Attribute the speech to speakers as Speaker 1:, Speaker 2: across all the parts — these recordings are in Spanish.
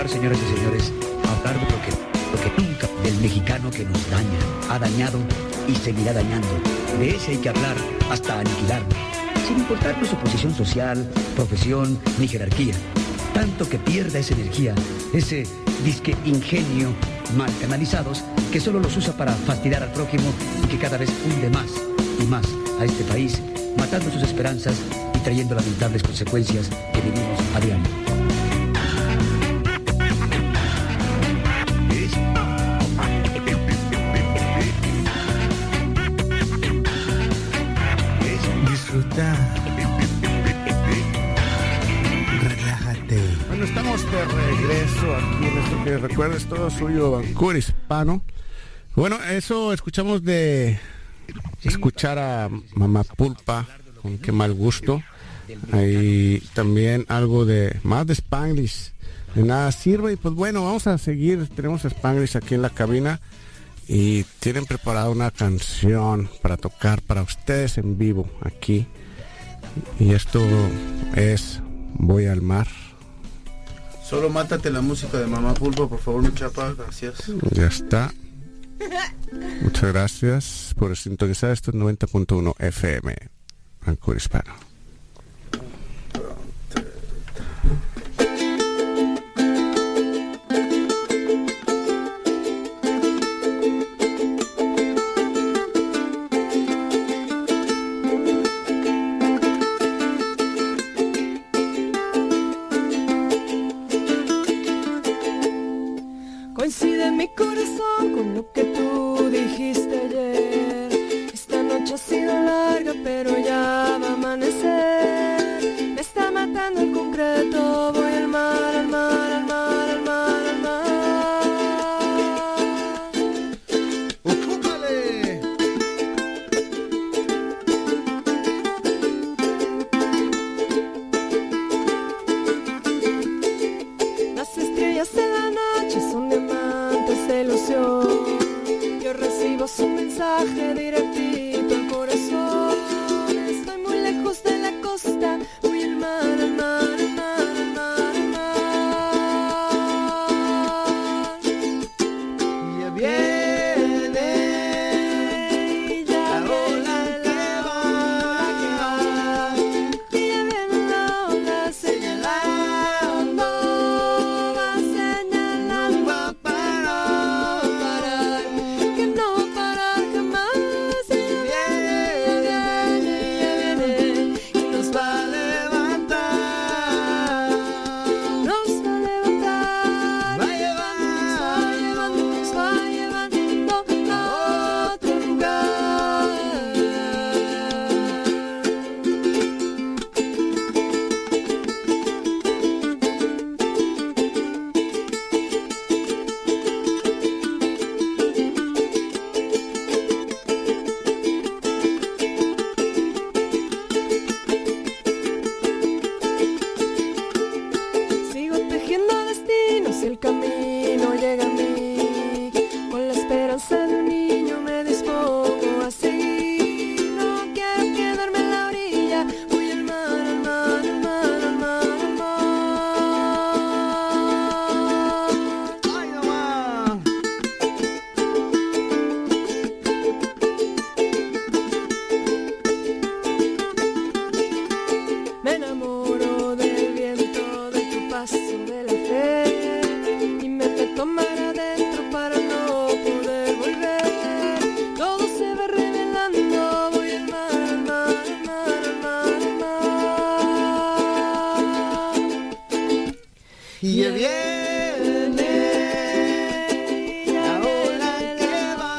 Speaker 1: empezar, señoras y señores, a hablar de lo que nunca, del mexicano que nos daña, ha dañado y seguirá dañando. De ese hay que hablar hasta aniquilarlo, sin importarnos su posición social, profesión ni jerarquía. Tanto que pierda esa energía, ese disque ingenio mal canalizados que solo los usa para fastidiar al prójimo y que cada vez hunde más y más a este país, matando sus esperanzas y trayendo lamentables consecuencias que vivimos a diario.
Speaker 2: Disfruta. Relájate. Bueno, estamos de regreso aquí en esto que recuerdes todo suyo, Vancouver Hispano. Bueno, eso escuchamos de escuchar a Mamá Pulpa, con qué mal gusto. Ahí también algo de más de Spanglish, de nada sirve. Y pues bueno, vamos a seguir. Tenemos a Spanglish aquí en la cabina y tienen preparada una canción para tocar para ustedes en vivo aquí. Y esto es Voy al mar.
Speaker 3: Solo mátate la música de Mamá Pulpa, por favor, mi chapa, gracias.
Speaker 2: Ya está. Muchas gracias por sintonizar estos 90.1 FM, Vancouver Hispano.
Speaker 4: Coincide mi corazón con lo que tú dijiste ayer. Esta noche ha sido larga, pero ya va a amanecer. Me está matando el concreto. Voy al mar, al mar, al mar, al mar, al mar.
Speaker 2: ¡Ocúpale!
Speaker 4: Las estrellas de la noche son diamantes de ilusión. Yo recibo su mensaje directito al corazón. Estoy muy lejos de la costa. Voy al mar, al mar, al mar, al mar, al mar.
Speaker 3: Y ya viene
Speaker 4: Y ya
Speaker 3: la ola que va,
Speaker 4: y ya viene la ola señalando, va señalando.
Speaker 3: va a parar.
Speaker 4: Parar, que no va a parar jamás. Y ya viene, y nos va a levantar. Nos va a levantar.
Speaker 3: Va a llevar.
Speaker 4: Nos va llevando a otro lugar. Sigo tejiendo destinos y el camino llega a mí. Con la esperanza de un niño me dispongo a seguir. No quiero quedarme en la orilla. Voy al mar, al mar, al mar, al mar, al mar.
Speaker 3: ¡Ay, mamá!
Speaker 4: Me enamoro del viento, de tu paso, de la fe, y me te tomar adentro para no poder volver. Todo se va revelando, voy al mar, al mar, al mar, al mar, al mar.
Speaker 3: Y ya viene la ola que va,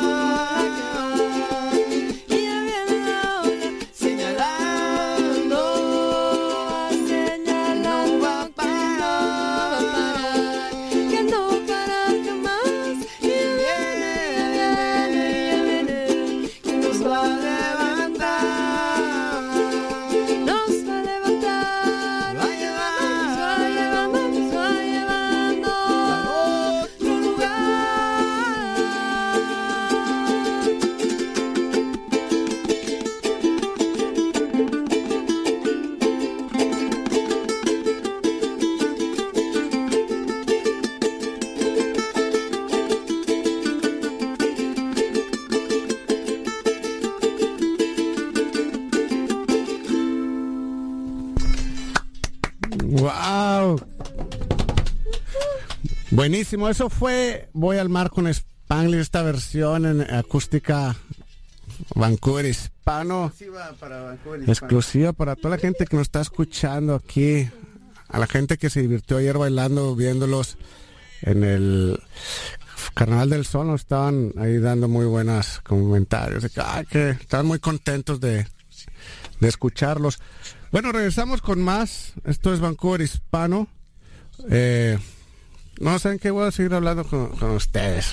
Speaker 4: y ya viene la ola
Speaker 3: señalando,
Speaker 4: señalando,
Speaker 3: no va a parar.
Speaker 4: que no va a parar jamás. Y ya viene, que nos va a levantar. Nos va a levantar.
Speaker 3: Va a llevar.
Speaker 4: Nos va llevando, nos va llevando.
Speaker 2: Wow. Buenísimo, eso fue Voy al mar con Spanglish, esta versión en acústica Vancouver hispano.
Speaker 3: Exclusiva para Vancouver hispano.
Speaker 2: Exclusiva para toda la gente que nos está escuchando aquí, a la gente que se divirtió ayer bailando, viéndolos en el Carnaval del Sol, nos estaban ahí dando muy buenos comentarios, de que estaban muy contentos de escucharlos. Bueno, regresamos con más. Esto es Vancouver hispano. No sé en qué voy a seguir hablando con ustedes.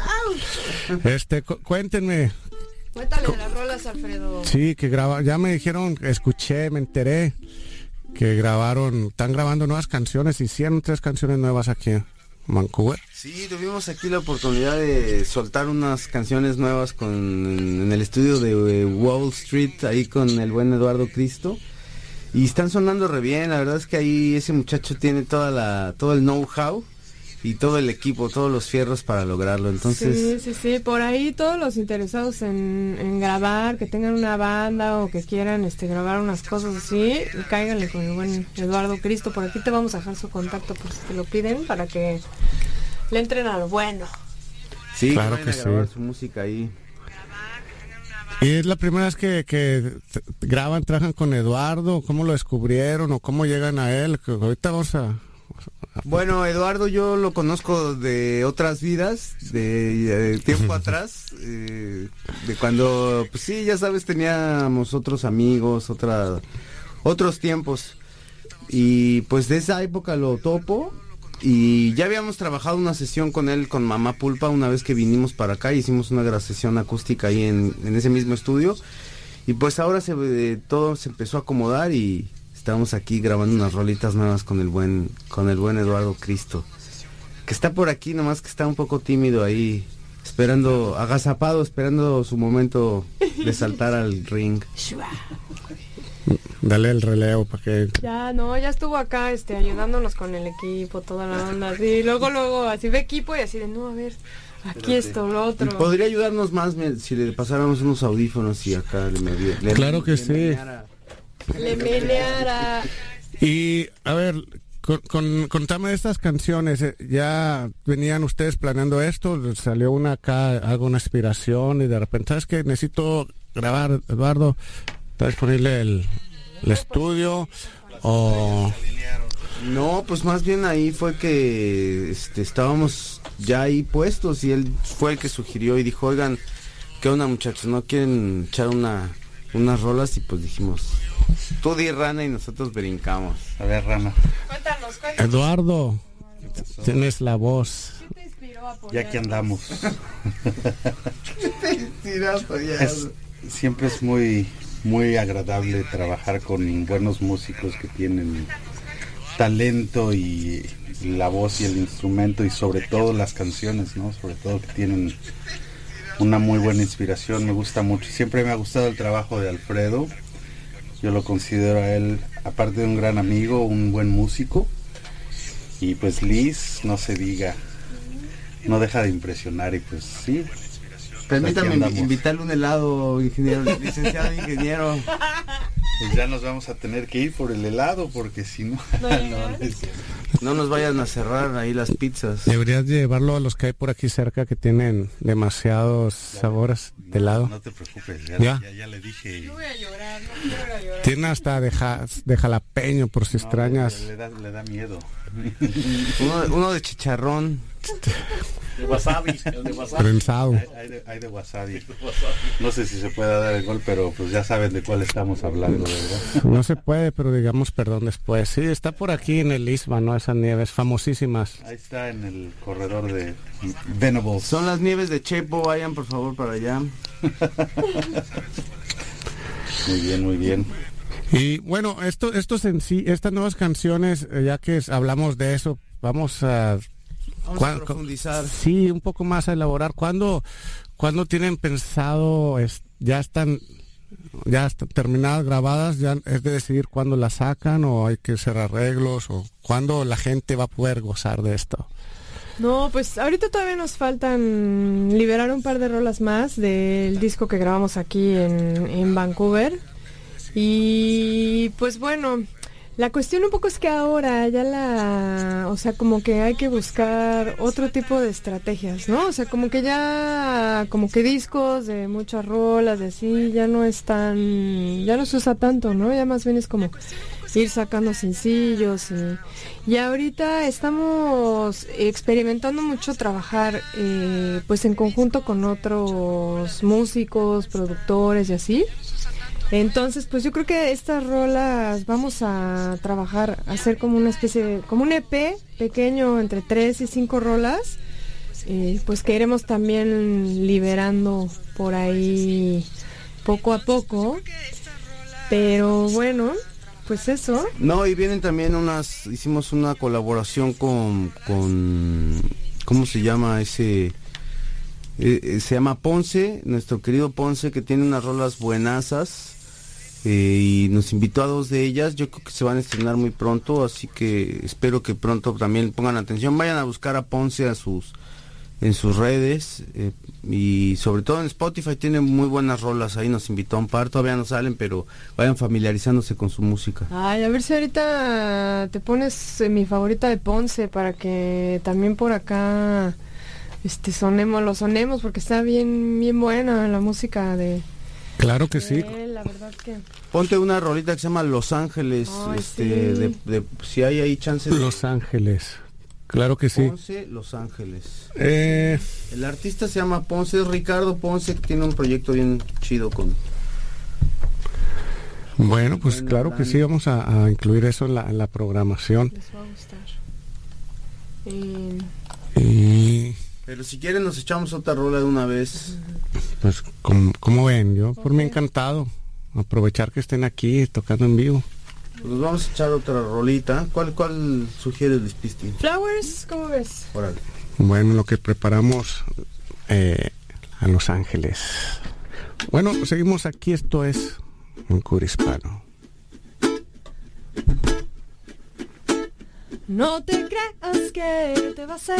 Speaker 2: Cuéntenme.
Speaker 4: Cuéntale de las rolas, Alfredo.
Speaker 2: Sí, que ya me dijeron, escuché, me enteré que están grabando nuevas canciones, hicieron 3 canciones nuevas aquí en Vancouver.
Speaker 3: Sí, tuvimos aquí la oportunidad de soltar unas canciones nuevas en el estudio de Wall Street, ahí con el buen Eduardo Cristo. Y están sonando re bien, la verdad es que ahí ese muchacho tiene todo el know-how y todo el equipo, todos los fierros para lograrlo. Entonces,
Speaker 4: sí, por ahí todos los interesados en grabar, que tengan una banda o que quieran grabar unas cosas así, cáiganle con el buen Eduardo Cristo. Por aquí te vamos a dejar su contacto por si te lo piden, para que le entren a lo bueno.
Speaker 3: Sí,
Speaker 2: claro que
Speaker 3: a grabar
Speaker 2: sí.
Speaker 3: Su música ahí.
Speaker 2: ¿Y es la primera vez que trabajan con Eduardo? ¿Cómo lo descubrieron o cómo llegan a él? Que ahorita vamos a...
Speaker 3: Bueno, Eduardo yo lo conozco de otras vidas, de tiempo atrás, de cuando, pues sí, ya sabes, teníamos otros amigos, otros tiempos, y pues de esa época lo topo, y ya habíamos trabajado una sesión con él, con Mamá Pulpa, una vez que vinimos para acá, hicimos una sesión acústica ahí en ese mismo estudio, y pues ahora todo se empezó a acomodar y... Estamos aquí grabando unas rolitas nuevas con el buen Eduardo Cristo, que está por aquí, nomás que está un poco tímido ahí, agazapado, esperando su momento de saltar al ring.
Speaker 2: Dale el relevo para que...
Speaker 4: Ya estuvo acá ayudándonos con el equipo, toda la onda, así, luego, así ve equipo y así de, no, a ver, aquí esto, lo otro.
Speaker 3: ¿Podría ayudarnos más si le pasáramos unos audífonos y acá le
Speaker 2: Claro que sí.
Speaker 4: Le meneara.
Speaker 2: Y a ver, contame de estas canciones. ¿Ya venían ustedes planeando esto? ¿Salió una acá, alguna inspiración y de repente, sabes que necesito grabar, Eduardo? ¿Está disponible el estudio? O...
Speaker 3: No, pues más bien ahí fue que estábamos ya ahí puestos y él fue el que sugirió y dijo, oigan, ¿qué onda, muchachos? ¿No quieren echar unas rolas? Y pues dijimos, tú di, Rana, y nosotros brincamos.
Speaker 5: A ver, Rana.
Speaker 4: Cuéntanos.
Speaker 2: Eduardo, tienes la voz.
Speaker 4: ¿Qué te inspiró a
Speaker 5: Ya que andamos. Siempre es muy, muy agradable trabajar con buenos músicos que tienen talento y la voz y el instrumento y sobre todo las canciones, ¿no? Sobre todo que tienen una muy buena inspiración. Me gusta mucho. Siempre me ha gustado el trabajo de Alfredo. Yo lo considero a él, aparte de un gran amigo, un buen músico. Y pues Liz, no se diga, no deja de impresionar y pues sí.
Speaker 3: Permítame invitarle un helado, ingeniero, licenciado ingeniero.
Speaker 5: Pues ya nos vamos a tener que ir por el helado porque si no,
Speaker 3: no nos vayan a cerrar ahí las pizzas.
Speaker 2: Deberías llevarlo a los que hay por aquí cerca que tienen demasiados sabores de helado.
Speaker 5: No te preocupes,
Speaker 2: ya
Speaker 5: le dije.
Speaker 4: No voy a llorar, no quiero llorar.
Speaker 2: Tiene hasta de jalapeño por si extrañas.
Speaker 5: Le da miedo.
Speaker 3: Uno de chicharrón.
Speaker 5: De wasabi, el de wasabi.
Speaker 2: Prensado.
Speaker 5: Hay de wasabi. No sé si se puede dar el gol, pero pues ya saben de cuál estamos hablando, ¿verdad?
Speaker 2: No se puede, pero digamos perdón después. Sí, está por aquí en el Isma, ¿no? Esas nieves famosísimas.
Speaker 5: Ahí está en el corredor de Venables.
Speaker 3: Son las nieves de Chepo, vayan por favor para allá.
Speaker 5: Muy bien, muy bien.
Speaker 2: Y bueno, estas nuevas canciones, ya que hablamos de eso, vamos a
Speaker 3: profundizar.
Speaker 2: Sí, un poco más a elaborar. ¿Cuándo tienen pensado, ya están terminadas, grabadas, ya es de decidir cuándo las sacan o hay que hacer arreglos o cuándo la gente va a poder gozar de esto?
Speaker 4: No, pues ahorita todavía nos faltan liberar un par de rolas más del disco que grabamos aquí en Vancouver. Y pues bueno, La cuestión un poco es que ahora o sea, como que hay que buscar otro tipo de estrategias, ¿no? O sea, como que discos de muchas rolas, de así, ya no se usa tanto, ¿no? Ya más bien es como ir sacando sencillos y ahorita estamos experimentando mucho trabajar pues en conjunto con otros músicos, productores y así. Entonces, pues yo creo que estas rolas vamos a trabajar, hacer como una especie como un EP pequeño entre 3 y 5 rolas, pues que iremos también liberando por ahí poco a poco, pero bueno, pues eso.
Speaker 3: No, y vienen también hicimos una colaboración con ¿cómo se llama ese? Se llama Ponce, nuestro querido Ponce, que tiene unas rolas buenazas. Y nos invitó a 2 de ellas. Yo creo que se van a estrenar muy pronto, así que espero que pronto también pongan atención. Vayan a buscar a Ponce en sus redes, y sobre todo en Spotify tiene muy buenas rolas. Ahí nos invitó a un par, todavía no salen, pero vayan familiarizándose con su música.
Speaker 4: Ay, a ver si ahorita te pones mi favorita de Ponce para que también por acá lo sonemos, porque está bien bien buena la música de...
Speaker 2: Claro que sí.
Speaker 4: La verdad que...
Speaker 3: Ponte una rolita que se llama Los Ángeles.
Speaker 4: Ay, sí.
Speaker 3: Si hay ahí chance de...
Speaker 2: Los Ángeles. Claro que sí.
Speaker 3: Ponce, Los Ángeles. El artista se llama Ponce, es Ricardo Ponce, que tiene un proyecto bien chido con...
Speaker 2: Bueno, pues claro que sí, vamos a incluir eso en la programación.
Speaker 4: Les va a gustar.
Speaker 3: Pero si quieren nos echamos otra rola de una vez.
Speaker 2: Pues como ven, yo por mí encantado. Aprovechar que estén aquí tocando en vivo.
Speaker 3: Pues nos vamos a echar otra rolita. ¿Cuál sugieres, Lispisti?
Speaker 4: Flowers, ¿cómo ves?
Speaker 3: Órale.
Speaker 2: Bueno, lo que preparamos a Los Ángeles. Bueno, seguimos aquí, esto es un cura hispano.
Speaker 4: No te creas que te vas a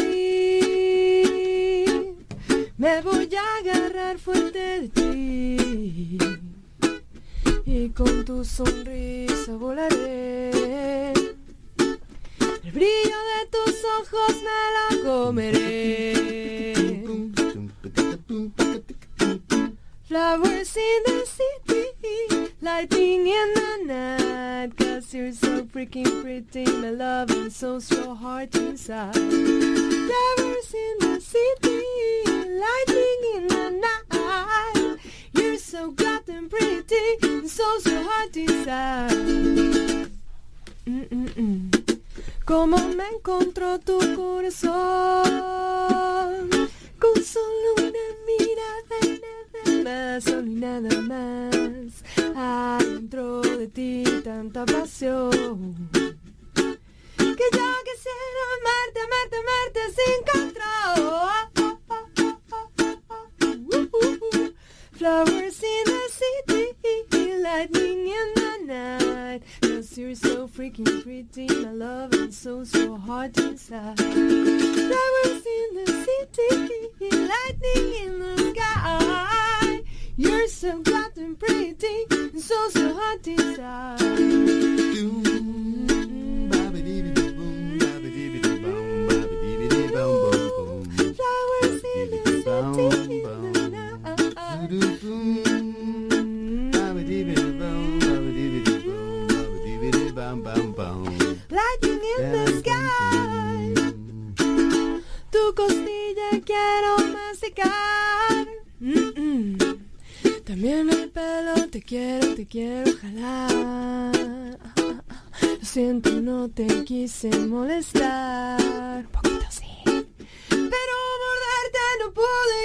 Speaker 4: ir, me voy a agarrar fuerte de ti y con tu sonrisa volaré, el brillo de tus ojos me la comeré. Flowers in the city, lighting in the night, 'cause you're so freaking pretty, my love, and so's your heart inside. Flowers in the city, lighting in the night, you're so goddamn pretty, and so's your heart inside. Cómo me encontró tu corazón, con solo una mirada y nada más, solo y nada más. Adentro de ti tanta pasión, que yo quisiera amarte, amarte, amarte sin control. Flowers in the city, lightning in the night, 'cause you're so freaking pretty, my love, and so's your heart inside. Flowers in the city, lightning in the sky, you're so goddamn pretty, and so's your heart inside. Flowers in the city, lightning in the sky, tu costilla quiero masticar. También el pelo te quiero jalar. Lo siento, no te quise molestar, un poquito así, pero morderte no pude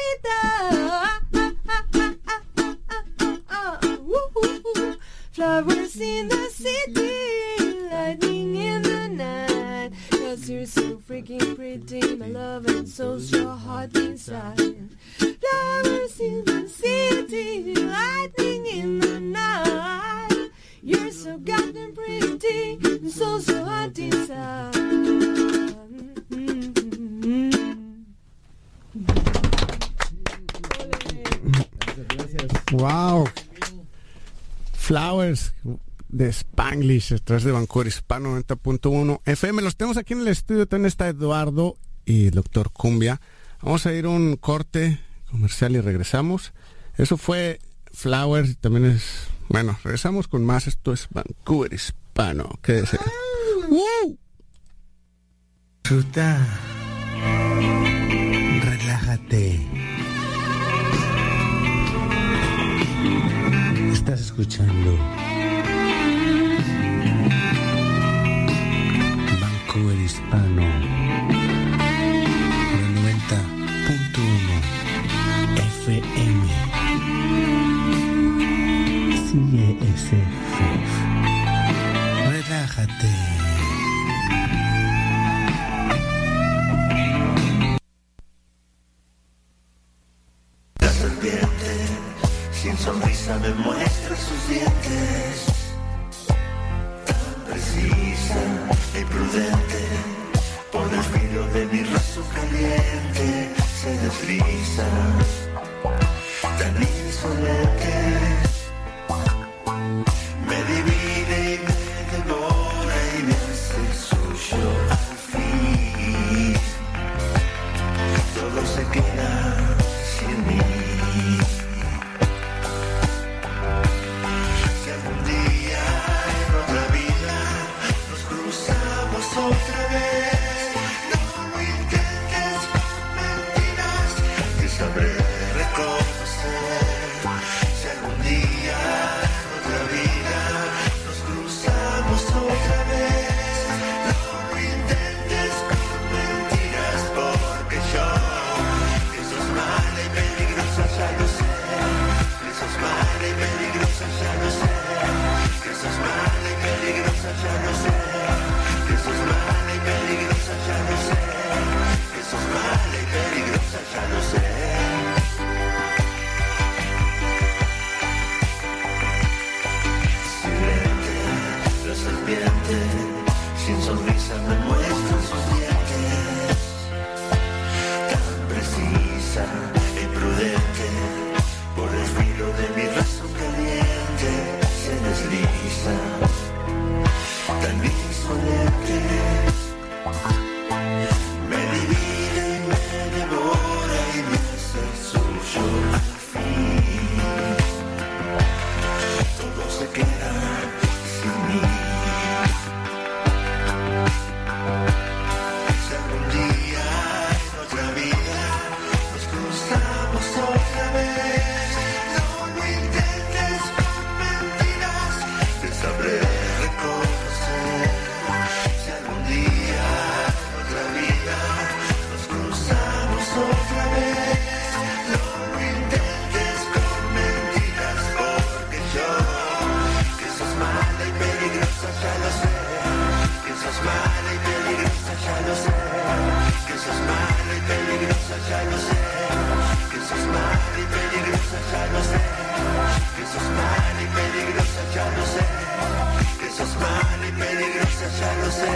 Speaker 4: evitar. Flowers in the city, lightning in the night, 'cause you're so freaking pretty, my love, and so's your heart inside. Flowers in the city, lightning in the night, you're so goddamn pretty, and so's your heart inside.
Speaker 2: Wow. Flowers, de Spanglish a través de Vancouver Hispano 90.1 FM. Los tenemos aquí en el estudio. También está Eduardo y el Doctor Cumbia. Vamos a ir a un corte comercial y regresamos. Eso fue Flowers y también es... Bueno, regresamos con más. Esto es Vancouver Hispano. Quédese. ¡Woo!
Speaker 6: Disfruta. Relájate. Estás escuchando Vancouver Hispano 90.1 FM. Sigue ese fef. Relájate.
Speaker 7: La serpiente sin sonrisa me muestra sus dientes, tan precisa y prudente, por el filo de mi razón caliente se desliza, tan insolente, me divide y me devora y me hace suyo al fin, todo se queda sin mí. Otra vez, no lo intentes con mentiras, que sabré reconocer. Si algún día en otra vida nos cruzamos otra vez, no lo intentes con mentiras, porque yo, que sos mala y peligrosa, ya lo sé. Que sos mala y peligrosa, ya lo sé. Que sos mala y peligrosa, ya lo sé. Que sos mala y peligrosa, ya lo sé. Que sos mala y peligrosa, ya lo sé. Silente, la serpiente, sin sonrisa me muestra sus dientes, tan precisa y prudente, por el filo de mi razón caliente se desliza, tan insolente, me divide y me devora y me hace suyo al fin, todo se queda sin mí. Si algún día en otra vida nos cruzamos otra vez, no lo intentes con mentiras, te sabré reconocer. Si algún día en otra vida nos cruzamos otra vez, no lo intentes con mentiras, porque yo, que sos mala y peligrosa, ya lo sé. Que sos mala y peligrosa, ya lo sé. Que sos mala y peligrosa, ya lo sé. Que sos mala y peligrosa, ya lo sé. Que sos mala y peligrosa, ya lo sé. Que sos mala y peligrosa, ya lo sé.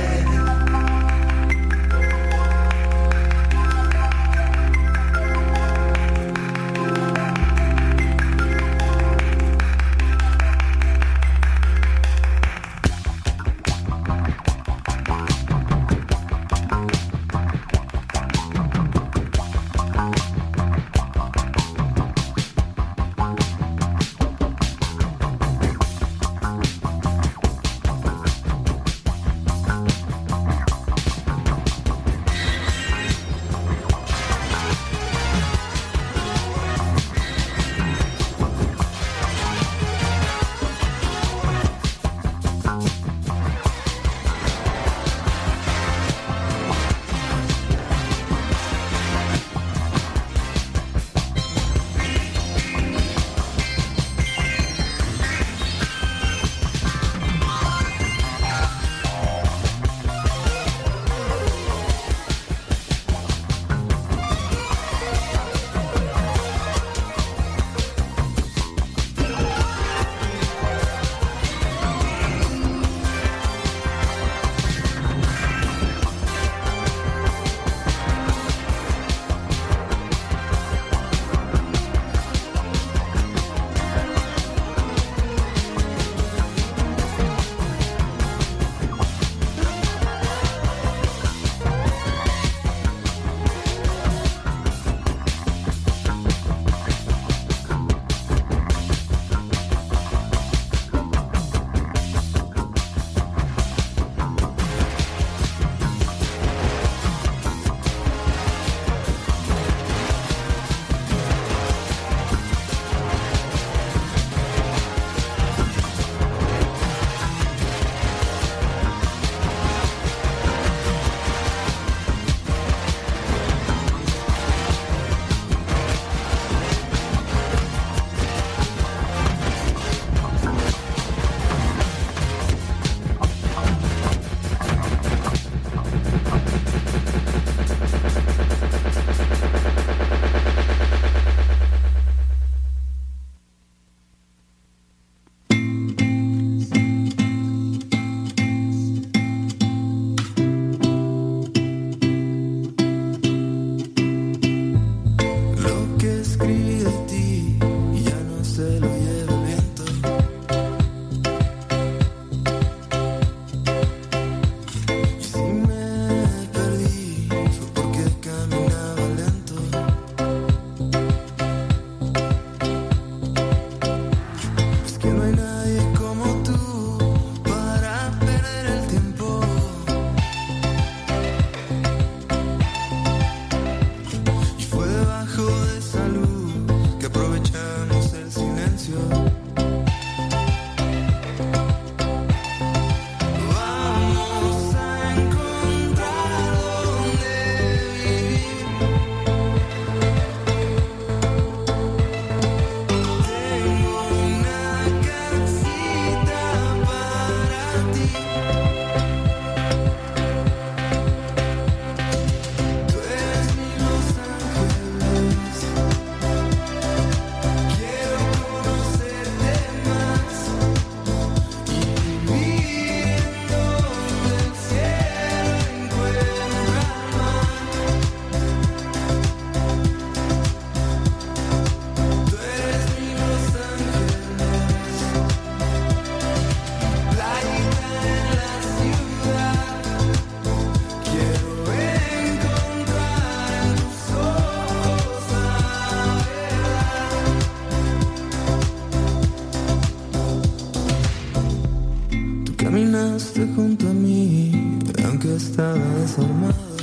Speaker 8: desarmado.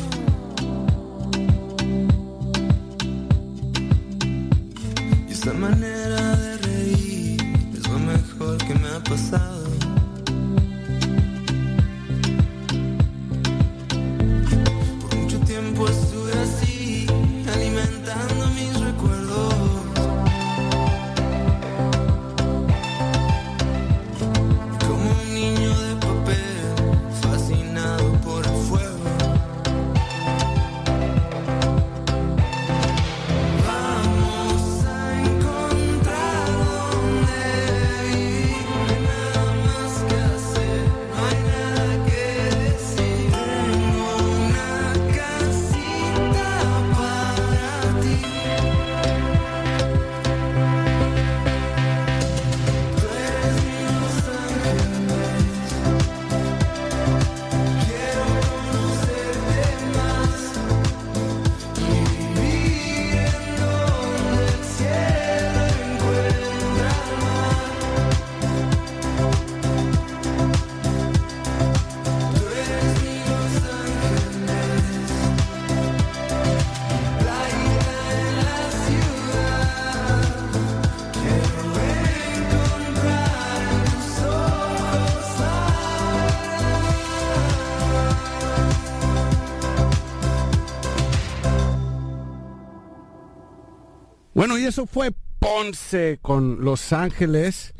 Speaker 8: Y esa manera de reír es lo mejor que me ha pasado. Por mucho tiempo estuve así, alimentando mis recuerdos. Como un niño de papel, fascinado por el fuego. Vamos a encontrar donde ir. No hay nada más que hacer, no hay nada que decir. Tengo una casita para ti. Tú eres mi Los Ángeles. Quiero conocerte más y vivir en donde el cielo encuentra el mar. Tú eres mi Los Ángeles, playita en la ciudad. Quiero encontrar en tus ojos
Speaker 2: Bueno, y eso fue Ponce con Los Ángeles.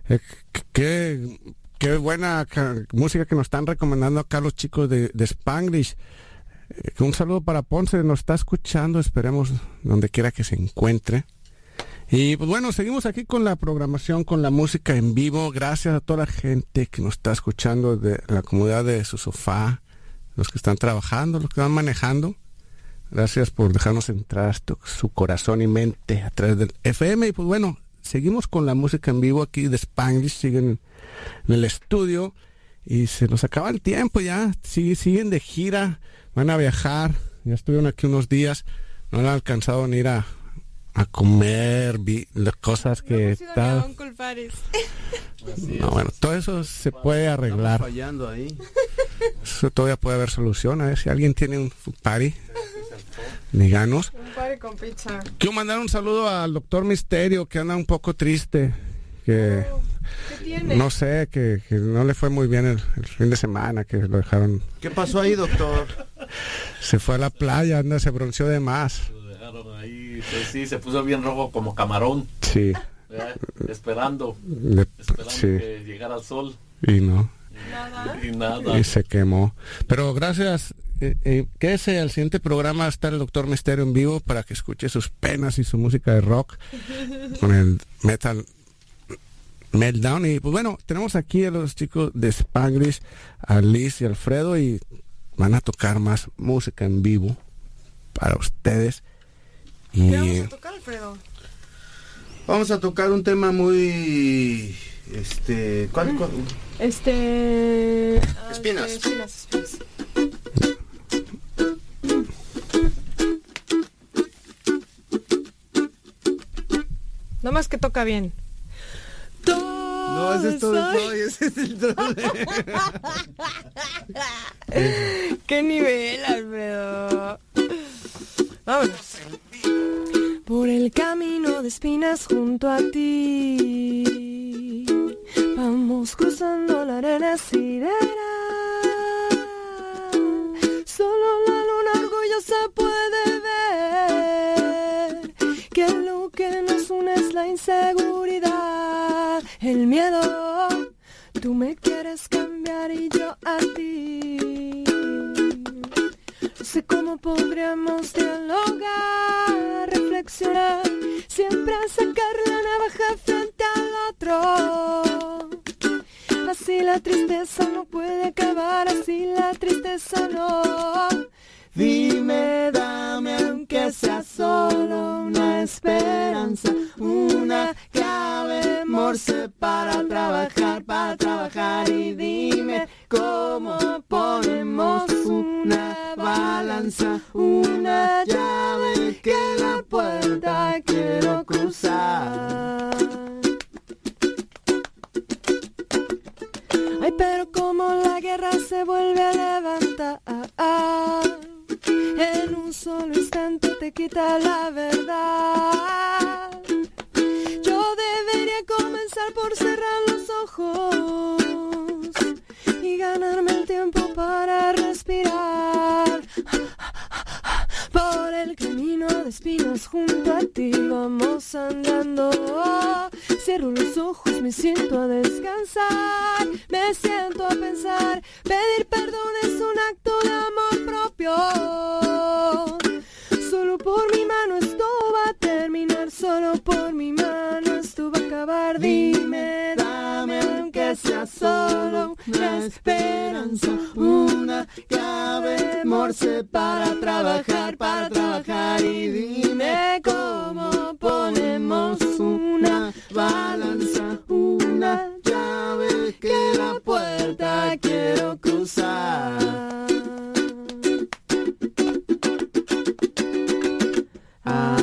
Speaker 2: Qué buena música que nos están recomendando acá los chicos de Spanglish. Un saludo para Ponce, nos está escuchando, esperemos donde quiera que se encuentre. Y pues bueno, seguimos aquí con la programación, con la música en vivo. Gracias a toda la gente que nos está escuchando de la comunidad de su sofá, los que están trabajando, los que van manejando. Gracias por dejarnos entrar hasta su corazón y mente a través del FM. Y pues bueno, seguimos con la música en vivo aquí de Spanglish, siguen en el estudio y se nos acaba el tiempo ya, siguen de gira, van a viajar, ya estuvieron aquí unos días, no han alcanzado ni ir a comer las cosas que tal. No, bueno, todo eso se puede arreglar.
Speaker 3: Estamos fallando ahí.
Speaker 2: Eso todavía puede haber solución. A ver si alguien tiene un party, díganos.
Speaker 4: Un party con pizza.
Speaker 2: Quiero mandar un saludo al doctor Misterio, que anda un poco triste, que
Speaker 4: ¿Qué tiene?
Speaker 2: no sé, que no le fue muy bien el fin de semana, que lo dejaron.
Speaker 3: ¿Qué pasó ahí, doctor?
Speaker 2: Se fue a la playa, se bronceó de más.
Speaker 9: Lo dejaron ahí, sí, se puso bien rojo como camarón,
Speaker 2: Sí.
Speaker 9: esperando
Speaker 2: Sí.
Speaker 9: que llegara el sol
Speaker 2: Y no.
Speaker 9: y nada.
Speaker 2: Y se quemó. Pero gracias. Quédese al siguiente programa, está el Doctor Misterio en vivo para que escuche sus penas y su música de rock con el Metal Meltdown. Y pues bueno, tenemos aquí a los chicos de Spanglish, a Liz y Alfredo, y van a tocar más música en vivo para ustedes. Y
Speaker 4: ¿Qué vamos a tocar, Alfredo?
Speaker 3: Vamos a tocar un tema muy... ¿cuál? Espinas.
Speaker 4: Espinas. No más que toca bien.
Speaker 3: No, ese es todo el soy, ese es el trole.
Speaker 4: ¡Qué nivel, Alfredo! Vámonos. Por el camino de espinas junto a ti, vamos cruzando la arena sirena. Solo la luna orgullosa puede ver que lo que nos une es la inseguridad, el miedo. Tú me quieres cambiar y yo a ti. No sé cómo podríamos dialogar, reflexionar, siempre sacar la navaja frente al otro. Así la tristeza no puede acabar, así la tristeza no. Dime, dame, aunque sea solo una esperanza, una clave morse para trabajar y dime cómo ponemos una balanza, una llave que la puerta quiero cruzar. Ay, pero como la guerra se vuelve a levantar, En un solo instante te quita la verdad. Yo debería comenzar por cerrar los ojos y ganarme el tiempo para respirar. Por el camino de espinas junto a ti vamos andando. Cierro los ojos, me siento a descansar, me siento a pensar. Pedir perdón es un acto de amor propio. Solo por mi mano esto va a terminar, solo por mi mano esto va a acabar. Dime, dame aunque sea solo una esperanza, una llave Morse para trabajar y dime cómo ponemos una balanza, una llave que la puerta quiero cruzar.